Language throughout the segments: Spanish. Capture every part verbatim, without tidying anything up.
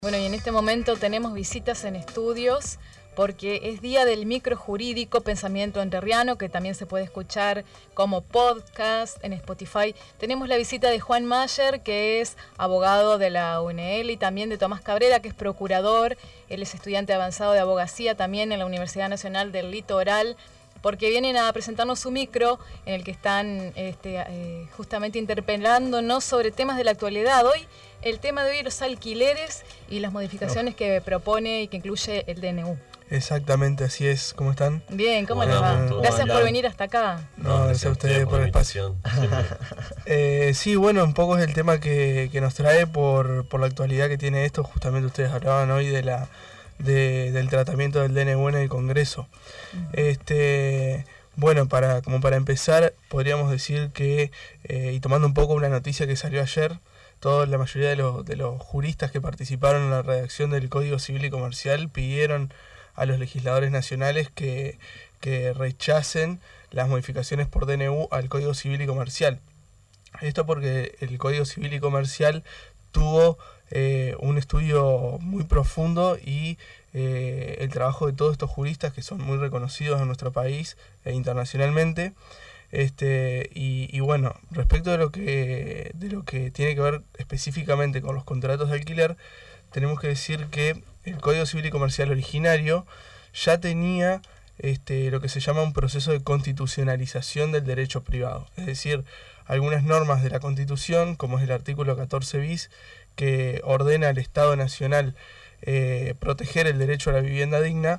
Bueno, y en este momento tenemos visitas en estudios porque es Día del Microjurídico Pensamiento Entrerriano, que también se puede escuchar como podcast en Spotify. Tenemos la visita de Juan Mayer, que es abogado de la U N L, y también de Tomás Cabrera, que es procurador. Él es estudiante avanzado de abogacía también en la Universidad Nacional del Litoral, porque vienen a presentarnos su micro en el que están este, eh, justamente interpelándonos sobre temas de la actualidad. Hoy el tema de hoy es los alquileres y las modificaciones oh. que propone y que incluye el D N U. Exactamente, así es. ¿Cómo están? Bien, ¿cómo les va? Gracias por venir hasta acá. No, gracias a ustedes por el espacio. eh, sí, bueno, un poco es el tema que, que nos trae por, por la actualidad que tiene esto. Justamente ustedes hablaban hoy de la de, del tratamiento del D N U en el Congreso. Uh-huh. Este... Bueno, para como para empezar, podríamos decir que, eh, y tomando un poco una noticia que salió ayer, toda la mayoría de los, de los juristas que participaron en la redacción del Código Civil y Comercial pidieron a los legisladores nacionales que, que rechacen las modificaciones por D N U al Código Civil y Comercial. Esto porque el Código Civil y Comercial tuvo eh, un estudio muy profundo y eh, el trabajo de todos estos juristas que son muy reconocidos en nuestro país e internacionalmente. Este, y, y bueno, respecto de lo que de lo que tiene que ver específicamente con los contratos de alquiler, tenemos que decir que el Código Civil y Comercial originario ya tenía este, lo que se llama un proceso de constitucionalización del derecho privado. Es decir, algunas normas de la Constitución, como es el artículo catorce bis, que ordena al Estado Nacional eh, proteger el derecho a la vivienda digna,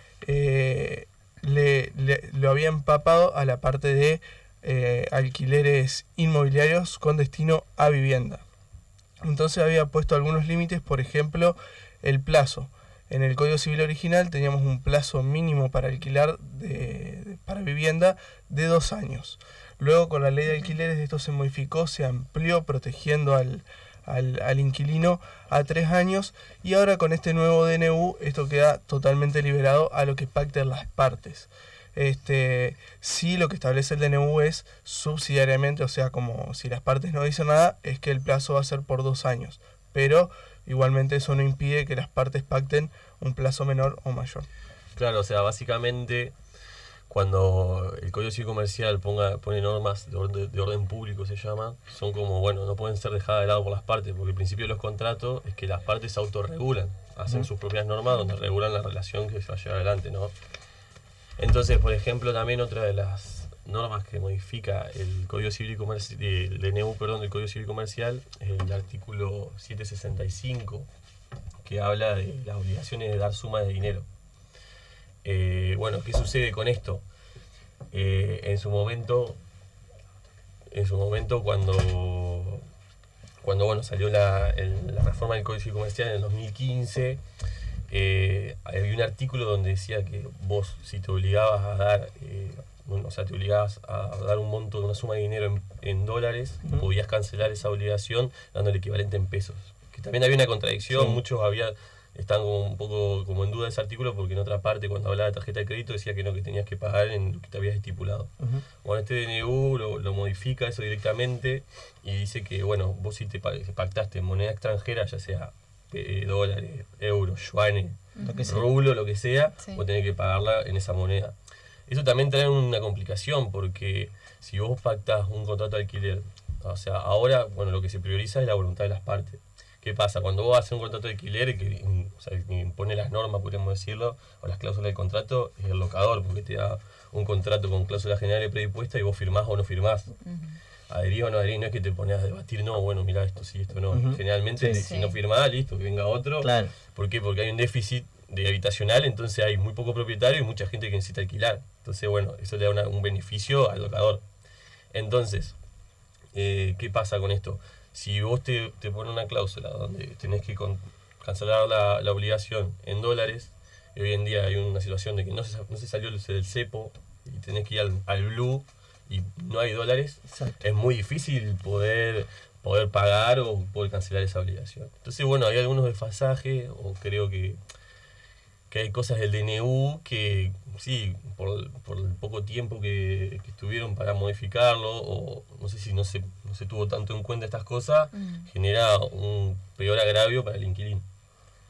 eh, Le, le, lo había empapado a la parte de eh, alquileres inmobiliarios con destino a vivienda. Entonces había puesto algunos límites, por ejemplo, el plazo. En el Código Civil original teníamos un plazo mínimo para alquilar de, de, para vivienda de dos años. Luego con la ley de alquileres esto se modificó, se amplió protegiendo al, al, al inquilino a tres años, y ahora con este nuevo D N U esto queda totalmente liberado a lo que pacten las partes. Este, sí, lo que establece el D N U es subsidiariamente, o sea, como si las partes no dicen nada, es que el plazo va a ser por dos años, pero igualmente eso no impide que las partes pacten un plazo menor o mayor. Claro, o sea, básicamente cuando el Código Civil Comercial ponga, pone normas de orden, de orden público, se llama, son como, bueno, no pueden ser dejadas de lado por las partes, porque el principio de los contratos es que las partes se autorregulan, hacen uh-huh. sus propias normas donde regulan la relación que se va a llevar adelante, ¿no? Entonces, por ejemplo, también otra de las normas que modifica el Código Civil y Comercial, el D N U, perdón, del Código Civil y Comercial, es el artículo setecientos sesenta y cinco, que habla de las obligaciones de dar suma de dinero. Eh, bueno, ¿qué sucede con esto? Eh, en su momento, en su momento cuando, cuando bueno, salió la, el, la reforma del Código Civil Comercial en el dos mil quince, eh, había un artículo donde decía que vos, si te obligabas a dar, eh, bueno, o sea, te obligabas a dar un monto de una suma de dinero en, en dólares, uh-huh. podías cancelar esa obligación dando el equivalente en pesos. Que también había una contradicción, sí. muchos había están como un poco como en duda de ese artículo, porque en otra parte cuando hablaba de tarjeta de crédito decía que no, que tenías que pagar en lo que te habías estipulado. Uh-huh. Bueno, este D N U lo, lo modifica eso directamente y dice que, bueno, vos si te pactaste en moneda extranjera, ya sea eh, dólares, euros, yuanes, uh-huh. rublo, lo que sea, sí. vos tenés que pagarla en esa moneda. Eso también trae una complicación, porque si vos pactás un contrato de alquiler, o sea, ahora, bueno, lo que se prioriza es la voluntad de las partes. ¿Qué pasa? Cuando vos haces un contrato de alquiler que, o sea, que impone las normas, podríamos decirlo, o las cláusulas del contrato, es el locador, porque te da un contrato con cláusulas generales predispuestas y vos firmás o no firmás. Uh-huh. Adherís o no adherís, no es que te pones a debatir, no, bueno, mirá, esto sí, esto no. Uh-huh. Generalmente, sí, si sí. no firmás, listo, que venga otro. Claro. ¿Por qué? Porque hay un déficit de habitacional, entonces hay muy poco propietario y mucha gente que necesita alquilar. Entonces, bueno, eso le da una, un beneficio al locador. Entonces, eh, ¿qué pasa con esto? Si vos te, te pones una cláusula donde tenés que con, cancelar la, la obligación en dólares, y hoy en día hay una situación de que no se, no se salió del cepo y tenés que ir al, al blue y no hay dólares, exacto. es muy difícil poder, poder pagar o poder cancelar esa obligación. Entonces, bueno, hay algunos desfasajes, o creo que, que hay cosas del D N U que, sí, por, por el poco tiempo que, que estuvieron para modificarlo, o no sé si no se, no se tuvo tanto en cuenta estas cosas, mm. genera un peor agravio para el inquilino.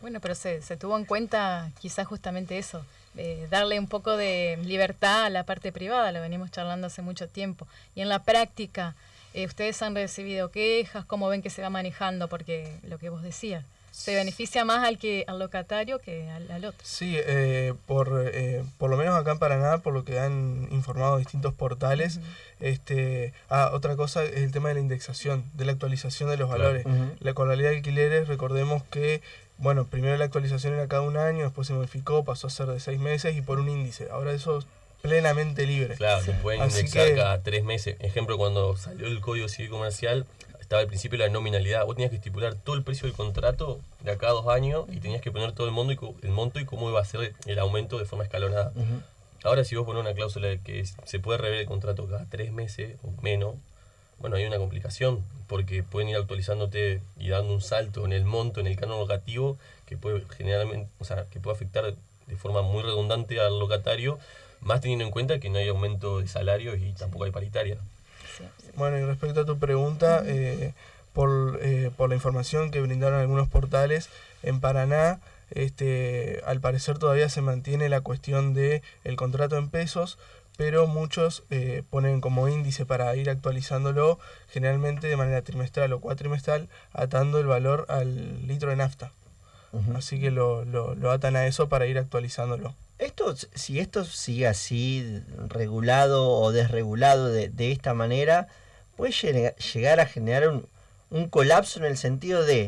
Bueno, pero se, se tuvo en cuenta quizás justamente eso, eh, darle un poco de libertad a la parte privada, lo venimos charlando hace mucho tiempo. Y en la práctica, eh, ¿ustedes han recibido quejas? ¿Cómo ven que se va manejando? Porque lo que vos decías, se beneficia más al que al locatario que al, al otro. Sí, eh, por, eh, por lo menos acá en Paraná, por lo que han informado distintos portales, uh-huh. este ah, otra cosa es el tema de la indexación, de la actualización de los claro. valores. Uh-huh. La modalidad de alquileres, recordemos que bueno, primero la actualización era cada un año, después se modificó, pasó a ser de seis meses y por un índice. Ahora eso es plenamente libre. Claro, sí. Se pueden Así indexar que... cada tres meses. Ejemplo, cuando salió el Código Civil Comercial, estaba al principio la nominalidad. Vos tenías que estipular todo el precio del contrato de acá a dos años y tenías que poner todo el monto y, el monto y cómo iba a ser el aumento de forma escalonada. Uh-huh. Ahora, si vos pones una cláusula de que se puede rever el contrato cada tres meses o menos, bueno, hay una complicación, porque pueden ir actualizándote y dando un salto en el monto, en el canon locativo, que puede generalmente, o sea, que puede afectar de forma muy redundante al locatario, más teniendo en cuenta que no hay aumento de salarios y tampoco hay paritaria. Sí, sí. Bueno, y respecto a tu pregunta, eh, por, eh, por la información que brindaron algunos portales, en Paraná, este, al parecer todavía se mantiene la cuestión de el contrato en pesos, pero muchos eh, ponen como índice para ir actualizándolo, generalmente de manera trimestral o cuatrimestral, atando el valor al litro de nafta. Uh-huh. Así que lo, lo, lo atan a eso para ir actualizándolo. Esto, si esto sigue así, regulado o desregulado de, de esta manera, puede llegar a generar un, un colapso en el sentido de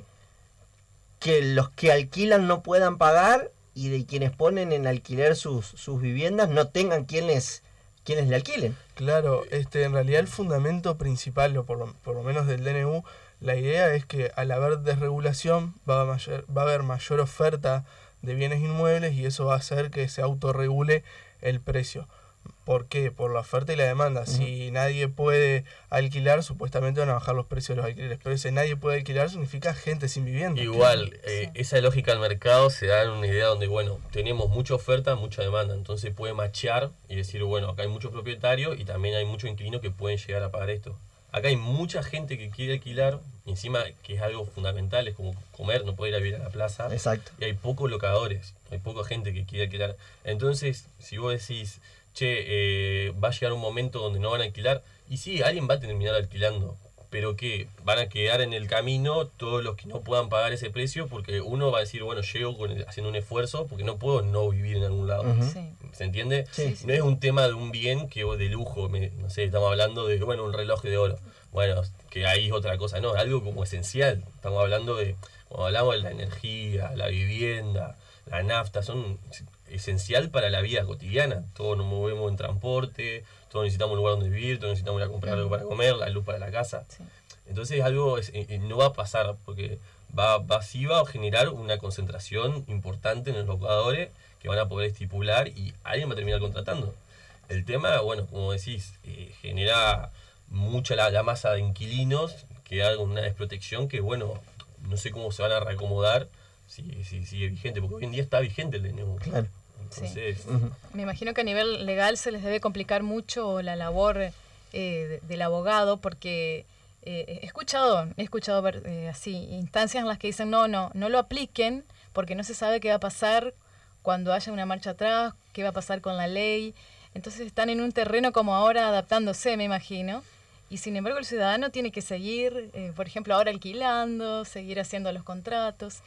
que los que alquilan no puedan pagar y de quienes ponen en alquiler sus, sus viviendas no tengan quienes... quienes le alquilen. Claro, este, en realidad el fundamento principal, o por lo, por lo menos del D N U, la idea es que al haber desregulación va a, mayor, va a haber mayor oferta de bienes inmuebles y eso va a hacer que se autorregule el precio. ¿Por qué? Por la oferta y la demanda. Uh-huh. Si nadie puede alquilar, supuestamente van a bajar los precios de los alquileres. Pero si nadie puede alquilar, significa gente sin vivienda. Igual, eh, sí. esa lógica del mercado se da en una idea donde, bueno, tenemos mucha oferta, mucha demanda. Entonces puede machear y decir, bueno, acá hay muchos propietarios y también hay muchos inquilinos que pueden llegar a pagar esto. Acá hay mucha gente que quiere alquilar, encima que es algo fundamental, es como comer, no puede ir a vivir a la plaza. Exacto. Y hay pocos locadores, hay poca gente que quiere alquilar. Entonces, si vos decís... che, eh, va a llegar un momento donde no van a alquilar, y sí, alguien va a terminar alquilando, pero que van a quedar en el camino todos los que no puedan pagar ese precio, porque uno va a decir, bueno, llego con el, haciendo un esfuerzo, porque no puedo no vivir en algún lado. Uh-huh. Sí. ¿Se entiende? Sí, sí. No es un tema de un bien que de lujo, me, no sé, estamos hablando de, bueno, un reloj de oro. Bueno, que ahí es otra cosa, no, algo como esencial. Estamos hablando de, cuando hablamos de la energía, la vivienda, la nafta, son... esencial para la vida cotidiana. Todos nos movemos en transporte, todos necesitamos un lugar donde vivir, todos necesitamos ir a comprar algo para comer, la luz para la casa. Sí. Entonces algo es, eh, no va a pasar porque va, va, sí va a generar una concentración importante en los locadores que van a poder estipular y alguien va a terminar contratando. El tema, bueno, como decís, eh, genera mucha la, la masa de inquilinos, que hay una desprotección que, bueno, no sé cómo se van a reacomodar. Sí, sí, sigue vigente, porque hoy en día está vigente el D N U. Claro. Entonces, sí. uh-huh. Me imagino que a nivel legal se les debe complicar mucho la labor eh, de, del abogado, porque eh, he escuchado, he escuchado eh, así instancias en las que dicen no, no, no lo apliquen, porque no se sabe qué va a pasar cuando haya una marcha atrás, qué va a pasar con la ley. Entonces están en un terreno como ahora adaptándose, me imagino. Y sin embargo el ciudadano tiene que seguir, eh, por ejemplo, ahora alquilando, seguir haciendo los contratos.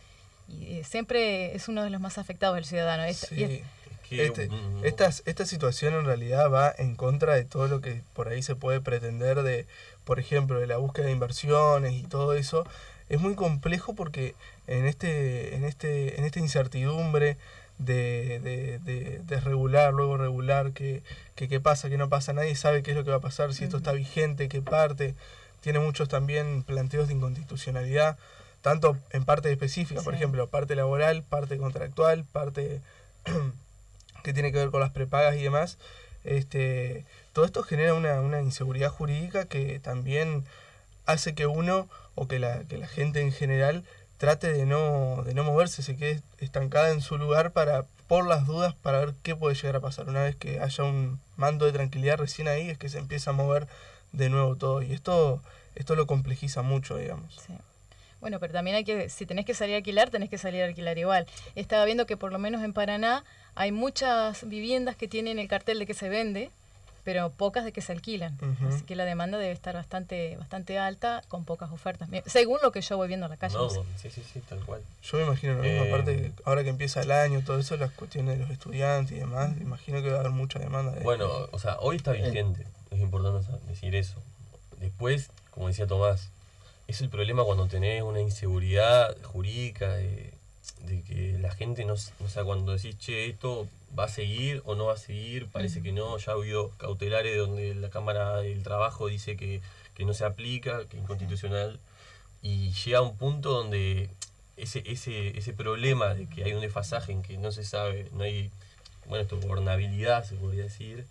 Y siempre es uno de los más afectados el ciudadano. Esta, sí. es, este, estas, esta situación en realidad va en contra de todo lo que por ahí se puede pretender de, por ejemplo, de la búsqueda de inversiones y todo eso. Es muy complejo porque en este, en este, en esta incertidumbre de, de, de, de regular, luego regular, que, que qué pasa, qué no pasa, nadie sabe qué es lo que va a pasar, si esto está vigente, qué parte. Tiene muchos también planteos de inconstitucionalidad, tanto en parte específica, sí. Por ejemplo, parte laboral, parte contractual, parte que tiene que ver con las prepagas y demás. Este, todo esto genera una, una inseguridad jurídica que también hace que uno, o que la, que la gente en general, trate de no, de no moverse, se quede estancada en su lugar para, por las dudas, para ver qué puede llegar a pasar. Una vez que haya un manto de tranquilidad, recién ahí es que se empieza a mover de nuevo todo. Y esto, esto lo complejiza mucho, digamos. Sí. Bueno, pero también hay que, si tenés que salir a alquilar, tenés que salir a alquilar igual. Estaba viendo que por lo menos en Paraná hay muchas viviendas que tienen el cartel de que se vende, pero pocas de que se alquilan. Uh-huh. Así que la demanda debe estar bastante bastante alta con pocas ofertas, según lo que yo voy viendo en la calle. No, no sé. sí, sí, sí, tal cual. Yo me imagino lo mismo, eh, aparte ahora que empieza el año, todo eso, las cuestiones de los estudiantes y demás, me imagino que va a haber mucha demanda. De bueno, de... o sea, hoy está vigente, es importante decir eso. Después, como decía Tomás, es el problema cuando tenés una inseguridad jurídica de, de que la gente no, o sea, cuando decís, che, esto va a seguir o no va a seguir, parece que no, ya ha habido cautelares donde la Cámara del Trabajo dice que, que no se aplica, que es inconstitucional, y llega a un punto donde ese, ese, ese problema de que hay un desfasaje en que no se sabe, no hay, bueno, esto, gobernabilidad se podría decir,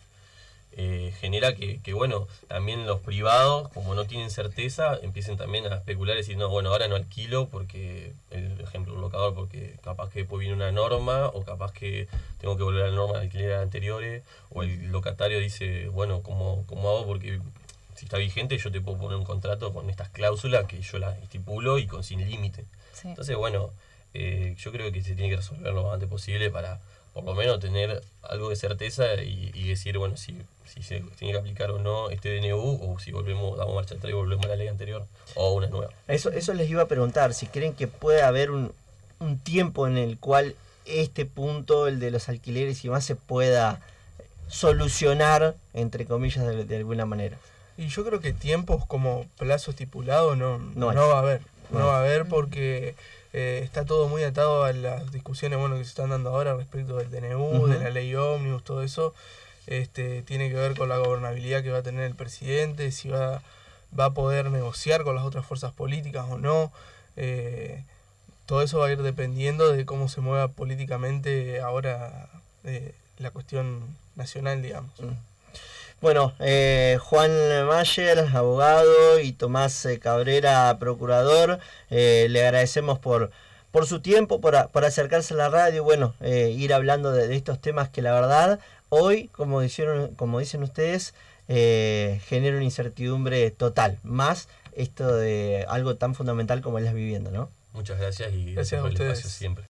Eh, genera que, que, bueno, también los privados, como no tienen certeza, empiecen también a especular y decir, no, bueno, ahora no alquilo porque, el ejemplo, un locador, porque capaz que después viene una norma, o capaz que tengo que volver a la norma de alquiler anteriores, o el locatario dice, bueno, ¿cómo, cómo hago? Porque si está vigente yo te puedo poner un contrato con estas cláusulas que yo las estipulo y con sin límite. Sí. Entonces, bueno, eh, yo creo que se tiene que resolver lo antes posible para por lo menos tener algo de certeza y, y decir, bueno, si, si se tiene que aplicar o no este D N U, o si volvemos, damos marcha atrás y volvemos a la ley anterior, o una nueva. Eso, eso les iba a preguntar, si creen que puede haber un, un tiempo en el cual este punto, el de los alquileres y más, se pueda solucionar, entre comillas, de, de alguna manera. Y yo creo que tiempos como plazo estipulado no, no, no va a haber, no, no va a haber porque... Eh, está todo muy atado a las discusiones bueno que se están dando ahora respecto del D N U, uh-huh. de la ley ómnibus, todo eso este, tiene que ver con la gobernabilidad que va a tener el presidente, si va, va a poder negociar con las otras fuerzas políticas o no. Eh, todo eso va a ir dependiendo de cómo se mueva políticamente ahora eh, la cuestión nacional, digamos. Uh-huh. Bueno, eh, Juan Mayer, abogado, y Tomás eh, Cabrera, procurador, eh, le agradecemos por, por su tiempo, por, a, por acercarse a la radio, bueno, eh, ir hablando de, de estos temas que la verdad, hoy, como, hicieron, como dicen ustedes, eh, genera una incertidumbre total, más esto de algo tan fundamental como es la vivienda, ¿no? Muchas gracias y gracias, gracias por a el ustedes. espacio siempre.